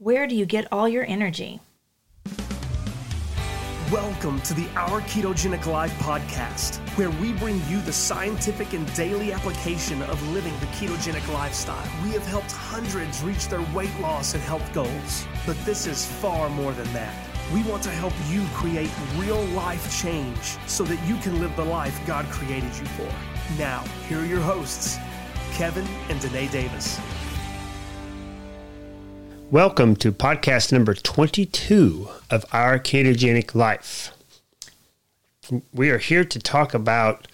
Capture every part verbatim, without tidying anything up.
Where do you get all your energy? Welcome to the Our Ketogenic Life podcast, where we bring you the scientific and daily application of living the ketogenic lifestyle. We have helped hundreds reach their weight loss and health goals, but this is far more than that. We want to help you create real life change so that you can live the life God created you for. Now, here are your hosts, Kevin and Danae Davis. Welcome to podcast number twenty-two of Our Ketogenic Life. We are here to talk about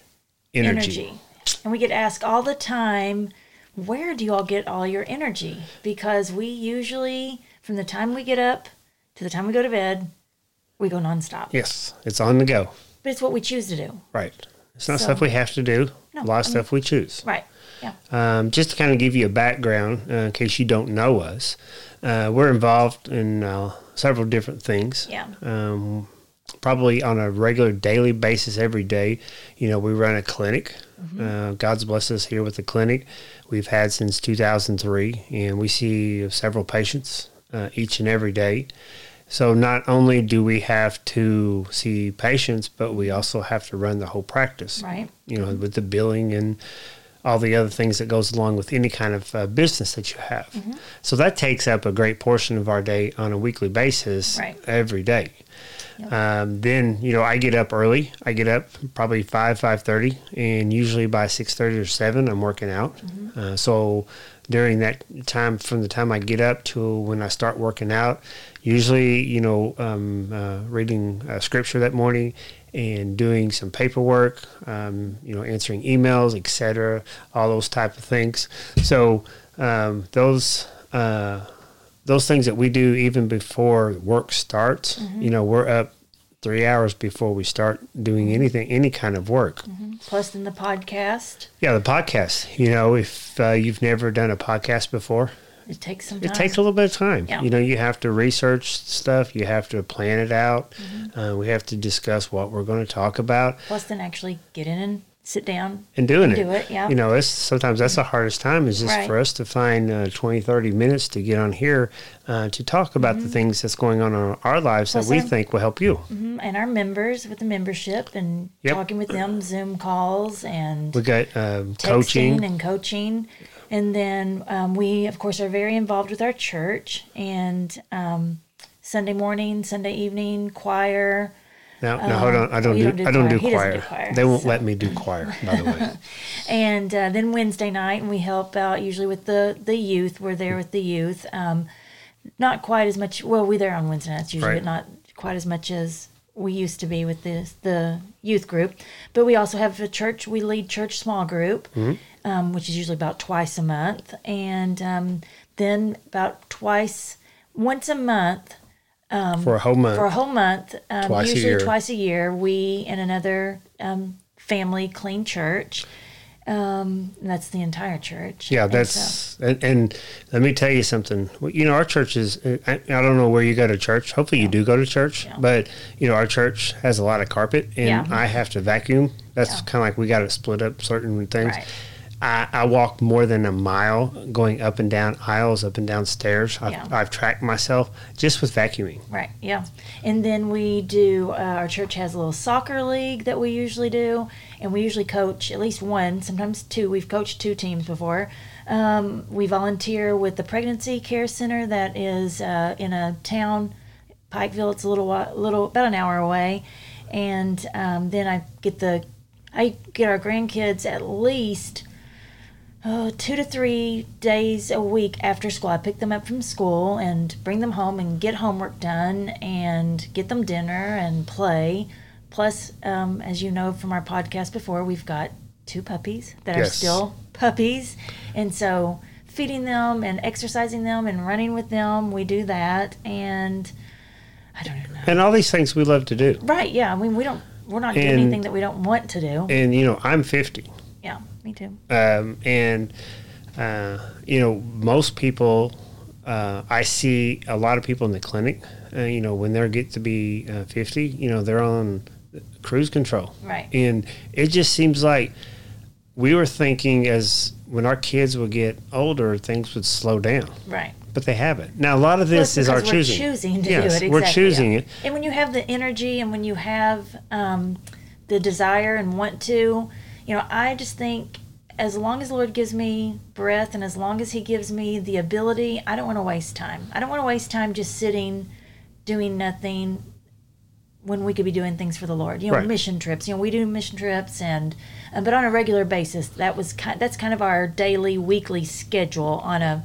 energy. Energy. And we get asked all the time, where do you all get all your energy? Because we usually, from the time we get up to the time we go to bed, we go nonstop. Yes, it's on the go. But it's what we choose to do. Right. It's not So- stuff we have to do. No, a lot of I mean- stuff we choose. Right. Yeah. Um, just to kind of give you a background, uh, in case you don't know us, uh, we're involved in uh, several different things. Yeah. Um, probably on a regular daily basis every day. You know, we run a clinic. Mm-hmm. Uh, God's blessed us here with the clinic. We've had since two thousand three, and we see several patients uh, each and every day. So not only do we have to see patients, but we also have to run the whole practice. Right. You know, with the billing and all the other things that goes along with any kind of uh, business that you have. Mm-hmm. So that takes up a great portion of our day on a weekly basis, Right. every day. Yep. Um, then, you know, I get up early. I get up probably five, five thirty, and usually by six thirty or seven, I'm working out. Mm-hmm. Uh, so during that time, from the time I get up to when I start working out, usually, you know, um, uh, reading uh, scripture that morning and doing some paperwork, um, you know, answering emails, et cetera, all those type of things. So um, those uh, those things that we do even before work starts, Mm-hmm. you know, we're up three hours before we start doing anything, any kind of work. Mm-hmm. Plus in the podcast, Yeah, the podcast. You know, if uh, you've never done a podcast before, it takes some time. it takes a little bit of time. Yeah. You know, you have to research stuff. You have to plan it out. Mm-hmm. Uh, we have to discuss what we're going to talk about Plus then actually get in and sit down. and doing And it. do it, yeah. You know, it's sometimes that's the hardest time is just Right. for us to find uh, twenty, thirty minutes to get on here uh, to talk about the things that's going on in our lives Mm-hmm. Plus that we our- think will help you. Mhm. And our members with the membership and Yep. talking with them, Zoom calls and We got um, texting coaching. and coaching. And then um, we, of course, are very involved with our church and um, Sunday morning, Sunday evening, choir. Now, now hold on. I don't oh, you do, don't do I don't choir. do He doesn't choir. do choir, They won't so- let me do choir, by the way. And uh, then Wednesday night, and we help out usually with the, the youth. We're there with the youth. Um, not quite as much. Well, we're there on Wednesday nights usually, Right. but not quite as much as we used to be with the the youth group. But we also have a church. We lead church small group, um, which is usually about twice a month, and um, then about twice, once a month. For a whole month. For a whole month, um, Twice a usually year. twice a year, we and another um, family clean church. Um, and that's the entire church. Yeah, And so- that's and, and let me tell you something. Well, You know, our church is. I, I don't know where you go to church. Hopefully, you do go to church. Yeah. But you know, our church has a lot of carpet, and Yeah. I have to vacuum. That's Yeah. kind of like we got to split up certain things. Right. I, I walk more than a mile going up and down aisles, up and down stairs. I've, Yeah. I've tracked myself just with vacuuming. Right, yeah. And then we do, uh, our church has a little soccer league that we usually do, and we usually coach at least one, sometimes two. We've coached two teams before. Um, we volunteer with the Pregnancy Care Center that is uh, in a town, Pikeville. It's a little, wa- little about an hour away. And um, then I get the, I get our grandkids at least Oh, two to three days a week after school. I pick them up from school and bring them home and get homework done and get them dinner and play. Plus, um, as you know from our podcast before, we've got two puppies that are Yes. still puppies. And so feeding them and exercising them and running with them, we do that. And I don't even know. And all these things we love to do. Right, yeah. I mean, we don't, we're not doing And- anything that we don't want to do. And, you know, I'm fifty. Yeah, me too. Um, and, uh, you know, most people, uh, I see a lot of people in the clinic, uh, you know, when they get to be uh, fifty, you know, they're on cruise control. Right. And it just seems like we were thinking as when our kids would get older, things would slow down. Right. but they haven't. Now, a lot of this Well, is our we're choosing. choosing to yes, do it. Exactly, we're choosing yeah. it. And when you have the energy and when you have um, the desire and want to, you know, I just think as long as the Lord gives me breath and as long as He gives me the ability, I don't want to waste time. I don't want to waste time just sitting, doing nothing when we could be doing things for the Lord. You know, Right. mission trips. You know, we do mission trips, and uh, but on a regular basis, that was kind. That's kind of our daily, weekly schedule on a,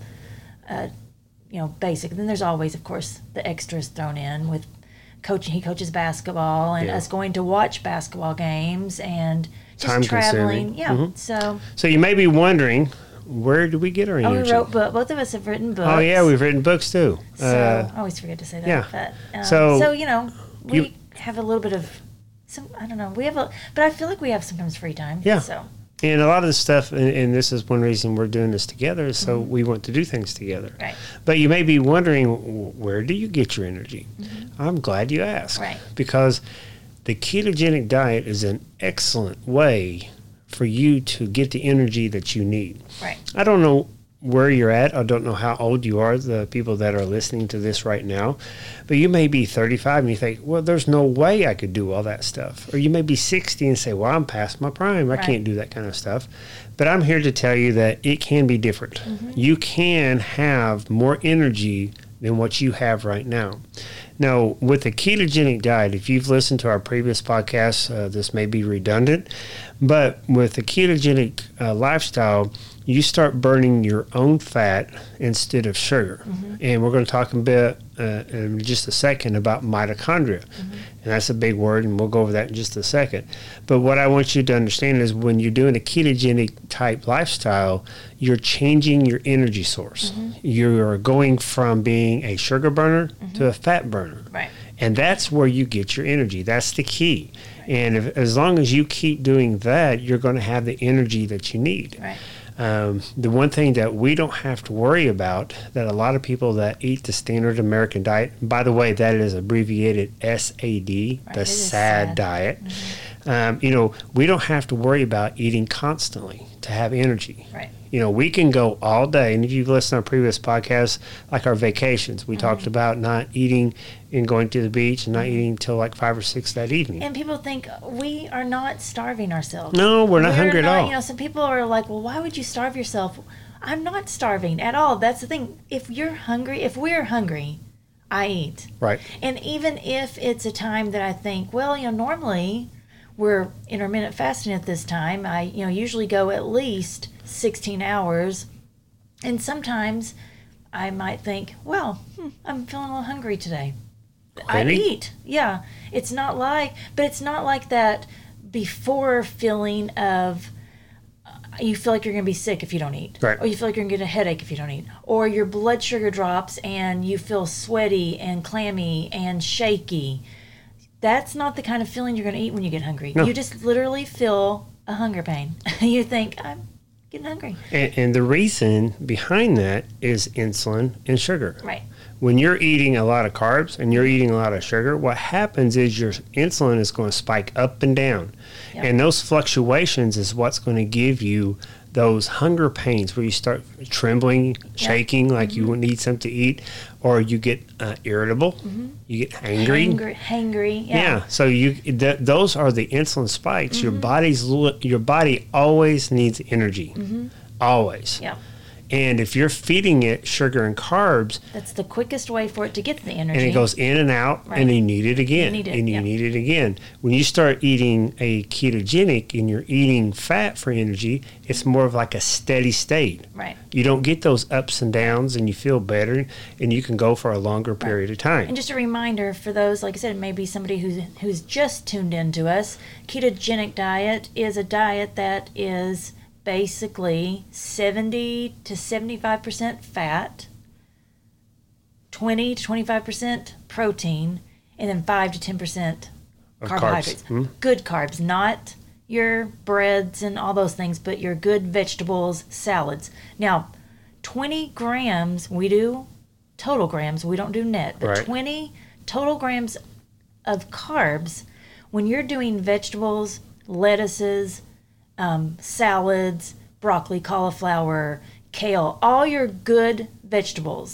a you know, basic. And then there's always, of course, the extras thrown in with coaching. He coaches basketball, and Yeah. us going to watch basketball games and just Time traveling. consuming. Yeah. Mhm. So, So you may be wondering, where do we get our oh, energy? we wrote book. Both of us have written books. Oh, yeah, we've written books too. So Uh, I always forget to say that. yeah. But, um, So, so you know, we you- have a little bit of some. I don't know. We have a, but I feel like we have sometimes free time. Yeah. So And a lot of the stuff, and, and this is one reason we're doing this together, is so we want to do things together. right. But you may be wondering, w- where do you get your energy? I'm glad you asked. Right. Because the ketogenic diet is an excellent way for you to get the energy that you need. Right. I don't know where you're at. I don't know how old you are, the people that are listening to this right now. But you may be thirty-five and you think, well, there's no way I could do all that stuff. Or you may be sixty and say, well, I'm past my prime. I Right. can't do that kind of stuff. But I'm here to tell you that it can be different. You can have more energy than what you have right now. Now, with the ketogenic diet, if you've listened to our previous podcasts, uh, this may be redundant, but with the ketogenic uh, lifestyle, you start burning your own fat instead of sugar. And we're going to talk a bit uh, in just a second about mitochondria. And that's a big word, and we'll go over that in just a second. But what I want you to understand is when you're doing a ketogenic type lifestyle, you're changing your energy source. You're going from being a sugar burner to a fat burner. Right. And that's where you get your energy. That's the key. And if, as long as you keep doing that, you're going to have the energy that you need. Right. Um, the one thing that we don't have to worry about, that a lot of people that eat the standard American diet, by the way, that is abbreviated S A D, Right, the it is SAD, SAD. diet. Um, you know, we don't have to worry about eating constantly to have energy. Right. You know, we can go all day. And if you've listened to our previous podcasts, like our vacations, we talked about not eating and going to the beach and not eating until like five or six that evening. And people think we are not starving ourselves. No, we're not We're hungry not- at all. You know, some people are like, well, why would you starve yourself? I'm not starving at all. That's the thing. If you're hungry, if we're hungry, I eat. Right. And even if it's a time that I think, well, you know, normally we're intermittent fasting at this time. I, you know, usually go at least sixteen hours. And sometimes I might think, well, hmm, I'm feeling a little hungry today. I Really? eat. Yeah. It's not like, but it's not like that before feeling of uh, you feel like you're going to be sick if you don't eat. Right. Or you feel like you're going to get a headache if you don't eat. Or your blood sugar drops and you feel sweaty and clammy and shaky. That's not the kind of feeling you're going to eat when you get hungry. No. You just literally feel a hunger pain. You think, I'm getting hungry. And, and the reason behind that is insulin and sugar. Right. When you're eating a lot of carbs and you're eating a lot of sugar, what happens is your insulin is going to spike up and down. Yep. And those fluctuations is what's going to give you those hunger pains where you start trembling, shaking like you need something to eat, or you get uh, irritable, you get angry. Hangry. Hangry. Yeah. Yeah. So you th- those are the insulin spikes. Your body's lo- your body always needs energy. Always. Yeah. And if you're feeding it sugar and carbs, That's the quickest way for it to get the energy. and it goes in and out, Right. and you need it again, need it, and you yeah. need it again. When you start eating a ketogenic and you're eating fat for energy, it's more of like a steady state. Right. You don't get those ups and downs, and you feel better, and you can go for a longer period of time. And just a reminder for those, like I said, maybe somebody who's who's just tuned into us, ketogenic diet is a diet that is basically seventy to seventy-five percent fat, twenty to twenty-five percent protein, and then five to ten percent Of carbohydrates. carbs. Mhm. Good carbs, not your breads and all those things, but your good vegetables, salads. Now, twenty grams, we do total grams, we don't do net, but Right. twenty total grams of carbs when you're doing vegetables, lettuces, um, salads, broccoli, cauliflower, kale, all your good vegetables,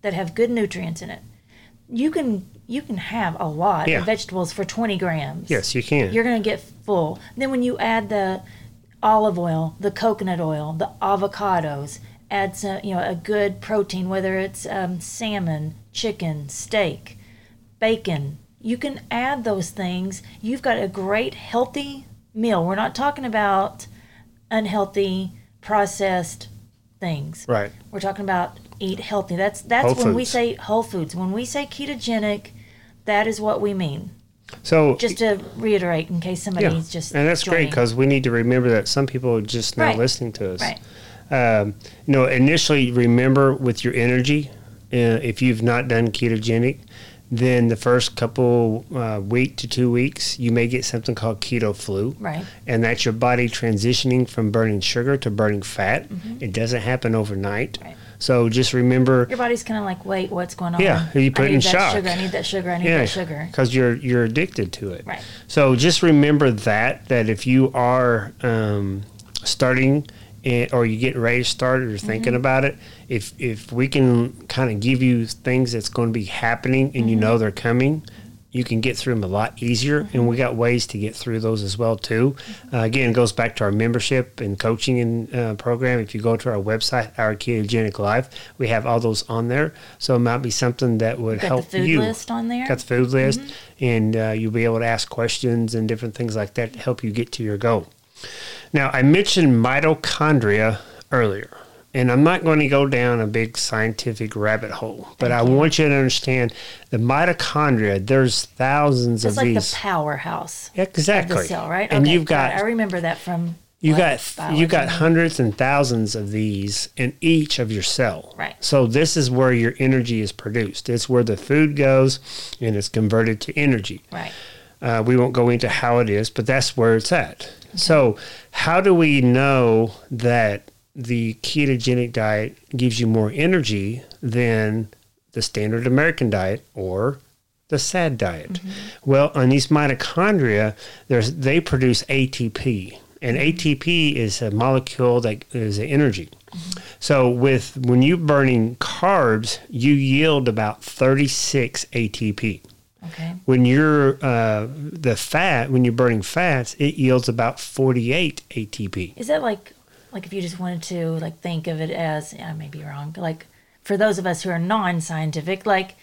that have good nutrients in it. You can you can have a lot Yeah. of vegetables for twenty grams. Yes, you can. You're going to get full. Then when you add the olive oil, the coconut oil, the avocados, add some, you know, a good protein, whether it's um, salmon, chicken, steak, bacon. You can add those things. You've got a great healthy meal. We're not talking about unhealthy, processed things. Right. We're talking about eat healthy. That's that's Whole when we foods. say whole foods. When we say ketogenic, that is what we mean. So Just to reiterate, in case somebody's just and that's great joining. because we need to remember that some people are just now Right. listening to us. Right. Um, you know, initially remember with your energy, uh, if you've not done ketogenic, then the first couple uh, week to two weeks, you may get something called keto flu. Right. And that's your body transitioning from burning sugar to burning fat. It doesn't happen overnight. Right. So just remember, Your body's kind of like, wait, what's going on? Yeah, you put I it need in that shock. sugar. I need that sugar. I need that sugar. because you're you're addicted to it. Right. So just remember that that if you are um, starting eh, or you getting ready to start or you're thinking Mm-hmm. about it, if if we can kind of give you things that's going to be happening and Mm-hmm. you know they're coming, you can get through them a lot easier. Mm-hmm. And we got ways to get through those as well too. Uh, again, it goes back to our membership and coaching and uh, program. If you go to our website, Our Ketogenic Life, we have all those on there. So it might be something that would Got help the food you. list on there. Got the food list, and uh, you'll be able to ask questions and different things like that to help you get to your goal. Now, I mentioned mitochondria earlier, and I'm not going to go down a big scientific rabbit hole, but I want you to understand the mitochondria, there's thousands It's of like these. the powerhouse Exactly. of the cell, right? And Okay, you've got I remember that from you what, got biology? you got hundreds and thousands of these in each of your cell. Right. So this is where your energy is produced. It's where the food goes and it's converted to energy. Right. Uh, we won't go into how it is, but that's where it's at. So how do we know that the ketogenic diet gives you more energy than the standard American diet or the S A D diet? Mm-hmm. Well, on these mitochondria, there's they produce A T P, and A T P is a molecule that is energy. Mm-hmm. So with when you're burning carbs, you yield about thirty-six A T P. Okay. When you're uh, the fat, when you're burning fats, it yields about forty-eight A T P. Is that like, like if you just wanted to like think of it as, I may be wrong, like for those of us who are non-scientific, like,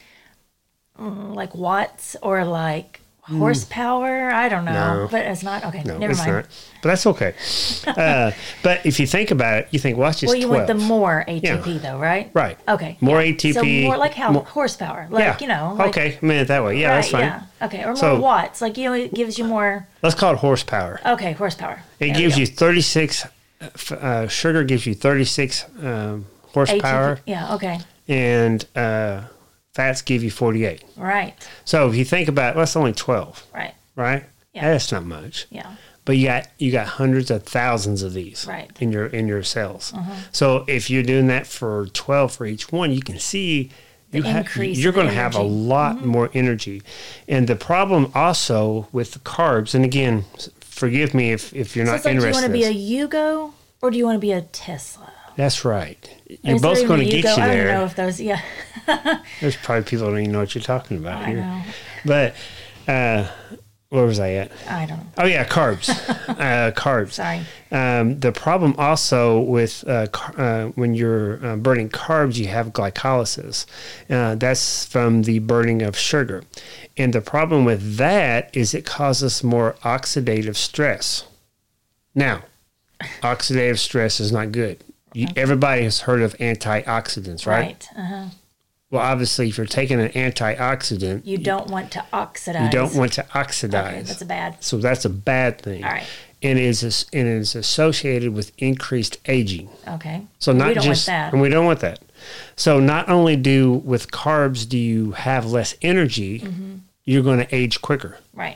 mm, like watts or like horsepower? I don't know, No. but it's not. Okay, No, never it's mind. not. But that's okay. uh, but if you think about it, you think, well, it's just Well, you twelve. want the more A T P Yeah. though, right? Right. Okay. More yeah. A T P. So more like how more- horsepower, like yeah. you know. Like, okay, I mean it that way. Yeah, right, that's fine. Yeah. Okay, or So- more watts, like you know, it gives you more. Let's call it horsepower. Okay, horsepower. It There we gives go. you thirty-six. Uh, sugar gives you thirty-six um, horsepower, A T P. Yeah. Okay. and uh, fats give you forty-eight. Right. So if you think about it, well, that's only twelve, Right. right? Yeah. That's not much. Yeah. But you got you got hundreds of thousands of these Right. Uh-huh. in your in your cells. So if you're doing that for twelve for each one, you can see you have increase you're in going to have a energy. Mm-hmm. lot more energy. And the problem also with the carbs, and again, s- forgive me if, if you're So not it's like, do you interested. want to be a in this. Yugo or do you want to be a Tesla? That's right. You're Is there both even going a to get Yugo? you I don't know there. if those. Yeah. There's probably people who don't even know what you're talking about I here. know. But uh, where was I at? I don't know. Oh yeah, carbs. uh, carbs. Sorry. Um, the problem also with uh, car- uh, when you're uh, burning carbs, you have glycolysis. Uh, that's from the burning of sugar. And the problem with that is it causes more oxidative stress. Now, oxidative stress is not good. You, everybody has heard of antioxidants, right? Right. Uh-huh. Well, obviously, if you're taking an antioxidant, You don't want to oxidize. you don't want to oxidize. Okay, that's a bad. So that's a bad thing. All right. And it is, as- and it is associated with increased aging. Okay. So not we don't just, want that. and we don't want that. So not only do with carbs do you have less energy, Mm-hmm. you're going to age quicker. Right.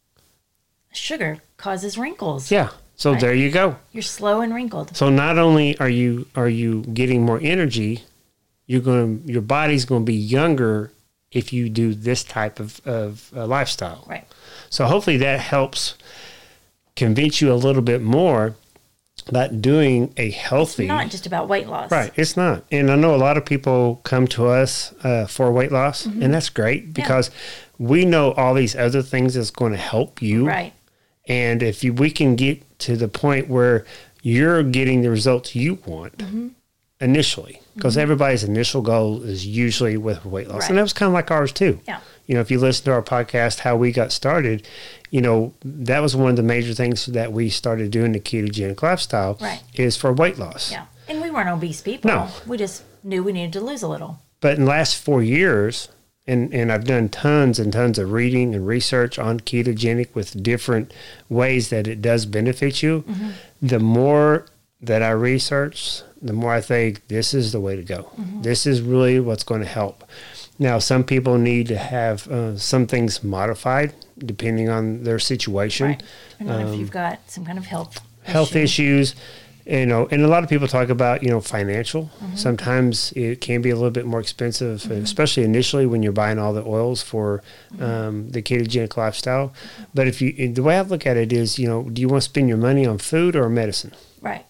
Sugar causes wrinkles. Yeah. So Right. there you go. You're slow and wrinkled. So not only are you are you getting more energy, you're going to, your body's going to be younger if you do this type of of uh, lifestyle. Right. So hopefully that helps convince you a little bit more about doing a healthy. It's not just about weight loss. Right. It's not. And I know a lot of people come to us uh, for weight loss, mm-hmm. and that's great because yeah. we know all these other things that's going to help you. Right. And if you, we can get to the point where you're getting the results you want mm-hmm. initially, because mm-hmm. everybody's initial goal is usually with weight loss. Right. And that was kind of like ours too. Yeah. You know, if you listen to our podcast, how we got started, you know, that was one of the major things that we started doing the ketogenic lifestyle right. is for weight loss. Yeah. And we weren't obese people. No. We just knew we needed to lose a little. But in the last four years, and, and I've done tons and tons of reading and research on ketogenic with different ways that it does benefit you, mm-hmm. the more that I research, the more I think this is the way to go. Mm-hmm. This is really what's going to help. Now, some people need to have uh, some things modified depending on their situation. Right. Depending on um, if you've got some kind of health health issue. issues, you know, and a lot of people talk about, you know, financial. Mm-hmm. Sometimes it can be a little bit more expensive, mm-hmm. especially initially when you're buying all the oils for mm-hmm. um, the ketogenic lifestyle. But if you, the way I look at it is, you know, do you want to spend your money on food or medicine? Right.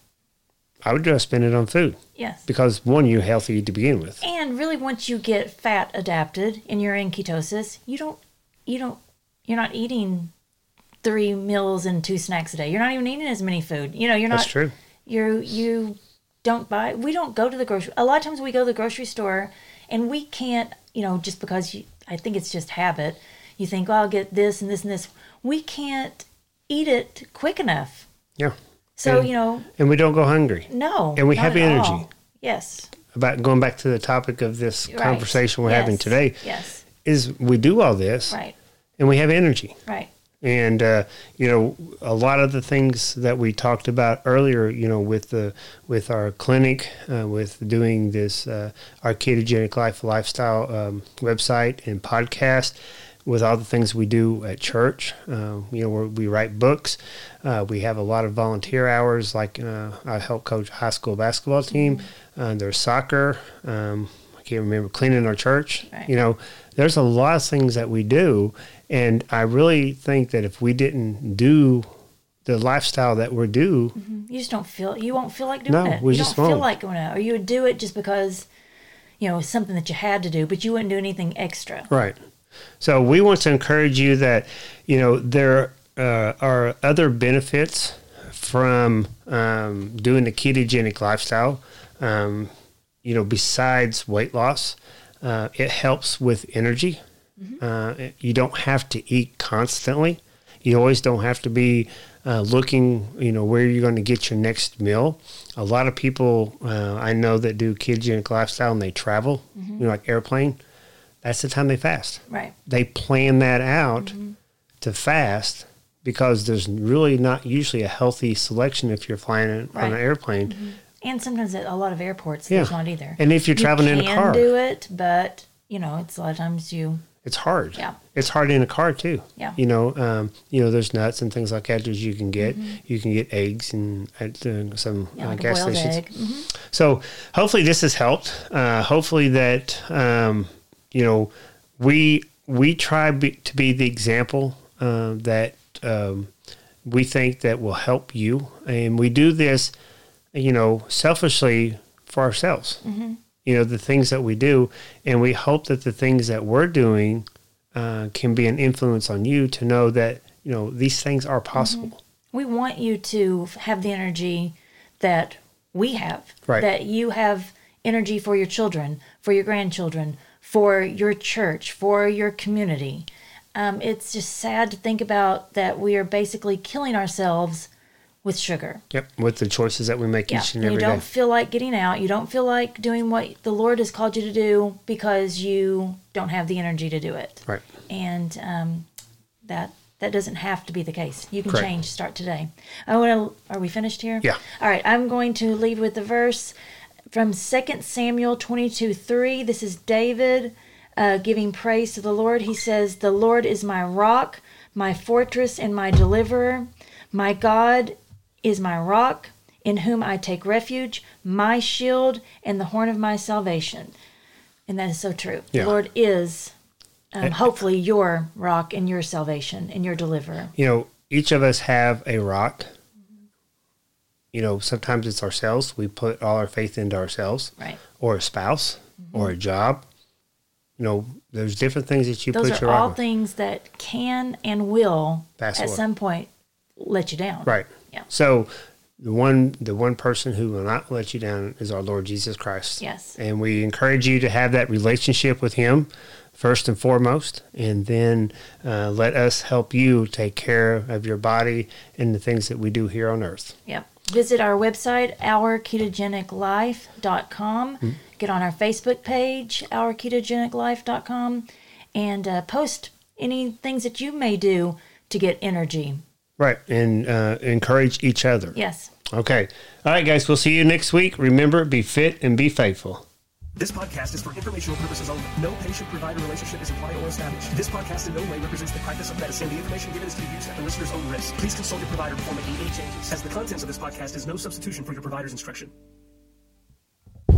I would just spend it on food. Yes. Because one, you're healthy to begin with. And really, once you get fat adapted and you're in ketosis, you don't, you don't, you're not eating three meals and two snacks a day. You're not even eating as many food. You know, you're not. That's true. You you don't buy. We don't go to the grocery. A lot of times we go to the grocery store, and we can't. You know, just because you, I think it's just habit. You think, well, I'll get this and this and this. We can't eat it quick enough. Yeah. So, and, you know. And we don't go hungry. No. And we have energy. All. Yes. About going back to the topic of this right. conversation we're yes. having today. Yes. Is we do all this. Right. And we have energy. Right. And, uh, you know, a lot of the things that we talked about earlier, you know, with the with our clinic, uh, with doing this, uh, our ketogenic life lifestyle um, website and podcast, with all the things we do at church, uh, you know, where we write books. Uh, we have a lot of volunteer hours, like uh, I help coach a high school basketball team. Mm-hmm. Uh, there's soccer. Um, I can't remember, cleaning our church. Right. You know, there's a lot of things that we do. And I really think that if we didn't do the lifestyle that we're due. Mm-hmm. You just don't feel, you won't feel like doing no, it. We you just don't won't. feel like going out. Or you would do it just because, you know, it's something that you had to do, but you wouldn't do anything extra. Right. So we want to encourage you that, you know, there uh, are other benefits from um, doing the ketogenic lifestyle, um, you know, besides weight loss. Uh, it helps with energy. Mm-hmm. Uh, you don't have to eat constantly. You always don't have to be uh, looking, you know, where you're going to get your next meal. A lot of people uh, I know that do ketogenic lifestyle and they travel, mm-hmm. you know, like airplane. That's the time they fast. Right. They plan that out mm-hmm. to fast because there's really not usually a healthy selection if you're flying right. on an airplane. Mm-hmm. And sometimes at a lot of airports, yeah. there's not either. And if you're traveling you in a car. You can do it, but, you know, it's a lot of times you... It's hard. Yeah. It's hard in a car, too. Yeah. You know, um, you know, there's nuts and things like that that you can get. Mm-hmm. You can get eggs and at uh, some yeah, uh, like gas a boiled stations. egg. Mm-hmm. So hopefully this has helped. Uh, hopefully that, um, you know, we we try be, to be the example uh, that um, we think that will help you. And we do this, you know, selfishly for ourselves. Mm-hmm. You know, the things that we do. And we hope that the things that we're doing uh, can be an influence on you to know that, you know, these things are possible. Mm-hmm. We want you to have the energy that we have. Right. That you have energy for your children, for your grandchildren, for your church, for your community. Um, it's just sad to think about that we are basically killing ourselves with sugar. Yep, with the choices that we make yeah. each and and every you don't day. feel like getting out. You don't feel like doing what the Lord has called you to do because you don't have the energy to do it. Right. And um, that that doesn't have to be the case. You can Correct. change. Start today. I want to. Are we finished here? Yeah. All right. I'm going to leave with the verse from Second Samuel twenty-two three. This is David uh, giving praise to the Lord. He says, "The Lord is my rock, my fortress, and my deliverer. My God is my rock, in whom I take refuge, my shield, and the horn of my salvation." And that is so true. Yeah. The Lord is, um, And- hopefully, your rock and your salvation and your deliverer. You know, each of us have a rock. you know, sometimes it's ourselves. We put all our faith into ourselves, right? Or a spouse, mm-hmm. or a job. You know, there's different things that you Those put are your all on. things that can and will Pass at away. some point let you down. Right. Yeah. So the one the one person who will not let you down is our Lord Jesus Christ. Yes. And we encourage you to have that relationship with him first and foremost, and then uh, let us help you take care of your body and the things that we do here on earth. Yep. Visit our website, our ketogenic life dot com. Mm-hmm. Get on our Facebook page, our ketogenic life dot com, and uh, post any things that you may do to get energy. Right, and uh, encourage each other. Yes. Okay. All right, guys, we'll see you next week. Remember, be fit and be faithful. This podcast is for informational purposes only. No patient-provider relationship is implied or established. This podcast in no way represents the practice of medicine. The information given is to be used at the listener's own risk. Please consult your provider before making any changes, as the contents of this podcast is no substitution for your provider's instruction.